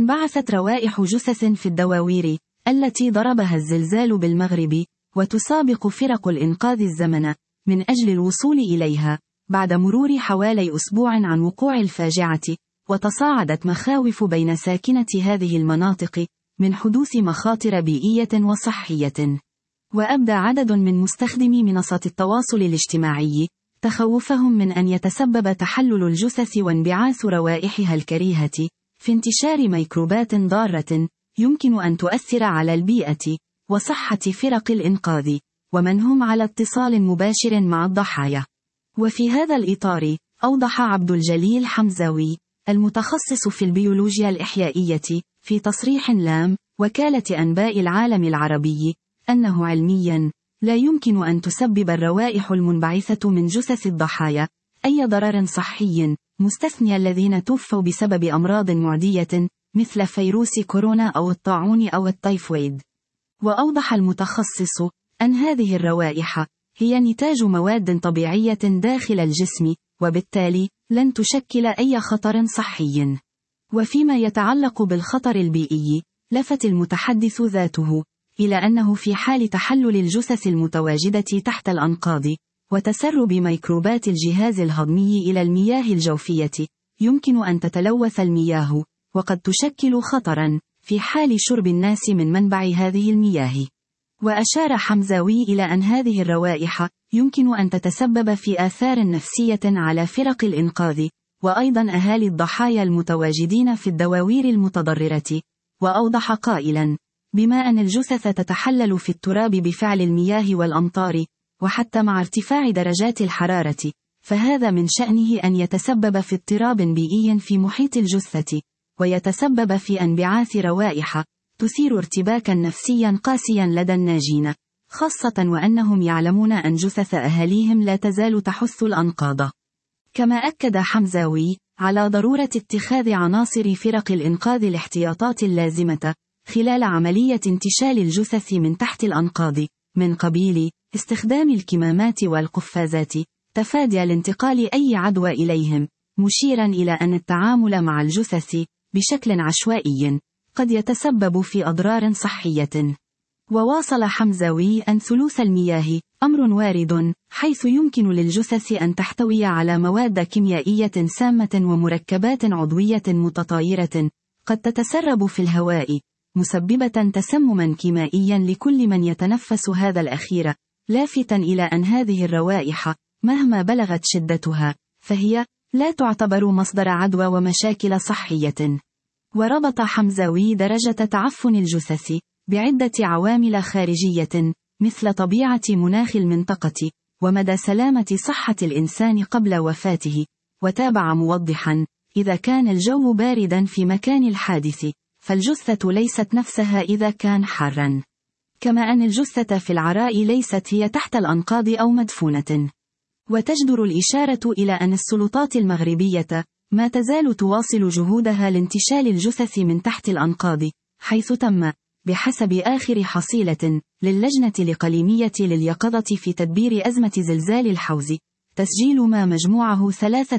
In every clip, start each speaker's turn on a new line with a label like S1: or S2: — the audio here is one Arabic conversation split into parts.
S1: انبعثت روائح جثث في الدواوير التي ضربها الزلزال بالمغرب، وتسابق فرق الإنقاذ الزمن من أجل الوصول إليها بعد مرور حوالي أسبوع عن وقوع الفاجعة. وتصاعدت مخاوف بين ساكنة هذه المناطق من حدوث مخاطر بيئية وصحية. وأبدى عدد من مستخدمي منصات التواصل الاجتماعي تخوفهم من أن يتسبب تحلل الجثث وانبعاث روائحها الكريهة في انتشار ميكروبات ضارة يمكن أن تؤثر على البيئة وصحة فرق الإنقاذ ومن هم على اتصال مباشر مع الضحايا. وفي هذا الإطار، أوضح عبد الجليل حمزاوي المتخصص في البيولوجيا الإحيائية في تصريح لام وكالة أنباء العالم العربي أنه علمياً لا يمكن أن تسبب الروائح المنبعثة من جثث الضحايا أي ضرر صحي، مستثنى الذين توفوا بسبب أمراض معدية مثل فيروس كورونا أو الطاعون أو التيفويد. وأوضح المتخصص أن هذه الروائح هي نتاج مواد طبيعية داخل الجسم، وبالتالي لن تشكل أي خطر صحي. وفيما يتعلق بالخطر البيئي، لفت المتحدث ذاته إلى أنه في حال تحلل الجثث المتواجدة تحت الأنقاض وتسرب ميكروبات الجهاز الهضمي إلى المياه الجوفية، يمكن أن تتلوث المياه، وقد تشكل خطرا في حال شرب الناس من منبع هذه المياه. وأشار حمزاوي إلى أن هذه الروائح يمكن أن تتسبب في آثار نفسية على فرق الإنقاذ وأيضا أهالي الضحايا المتواجدين في الدواوير المتضررة. وأوضح قائلا: بما أن الجثث تتحلل في التراب بفعل المياه والأمطار، وحتى مع ارتفاع درجات الحرارة، فهذا من شأنه أن يتسبب في اضطراب بيئي في محيط الجثة، ويتسبب في انبعاث روائح تثير ارتباكا نفسيا قاسيا لدى الناجين، خاصة وأنهم يعلمون أن جثث أهاليهم لا تزال تحث الأنقاض. كما أكد حمزاوي على ضرورة اتخاذ عناصر فرق الإنقاذ الاحتياطات اللازمة خلال عملية انتشال الجثث من تحت الأنقاض، من قبيل استخدام الكمامات والقفازات تفادي الانتقال أي عدوى إليهم، مشيرا إلى أن التعامل مع الجثث بشكل عشوائي قد يتسبب في أضرار صحية. وواصل حمزاوي أن ثلوث المياه أمر وارد، حيث يمكن للجثث أن تحتوي على مواد كيميائية سامة ومركبات عضوية متطايرة قد تتسرب في الهواء، مسببة تسمما كيميائيا لكل من يتنفس هذا الأخير، لافتا إلى أن هذه الروائح مهما بلغت شدتها فهي لا تعتبر مصدر عدوى ومشاكل صحية. وربط حمزاوي درجة تعفن الجثث بعدة عوامل خارجية مثل طبيعة مناخ المنطقة ومدى سلامة صحة الإنسان قبل وفاته، وتابع موضحا: إذا كان الجو باردا في مكان الحادث فالجثة ليست نفسها إذا كان حارا، كما أن الجثة في العراء ليست هي تحت الأنقاض أو مدفونة. وتجدر الإشارة إلى أن السلطات المغربية ما تزال تواصل جهودها لانتشال الجثث من تحت الأنقاض، حيث تم بحسب آخر حصيلة للجنة الإقليمية لليقظة في تدبير أزمة زلزال الحوز تسجيل ما مجموعه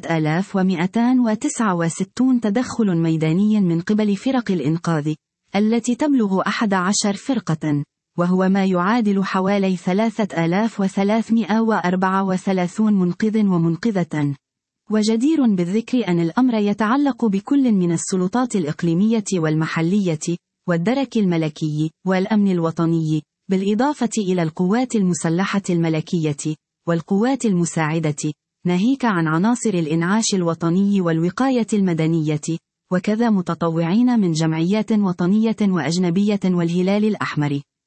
S1: 3269 تدخل ميداني من قبل فرق الإنقاذ التي تبلغ 11 فرقة، وهو ما يعادل حوالي 3334 منقذ ومنقذة. وجدير بالذكر أن الأمر يتعلق بكل من السلطات الإقليمية والمحلية والدرك الملكي والأمن الوطني، بالإضافة إلى القوات المسلحة الملكية والقوات المساعدة، ناهيك عن عناصر الإنعاش الوطني والوقاية المدنية، وكذا متطوعين من جمعيات وطنية وأجنبية والهلال الأحمر.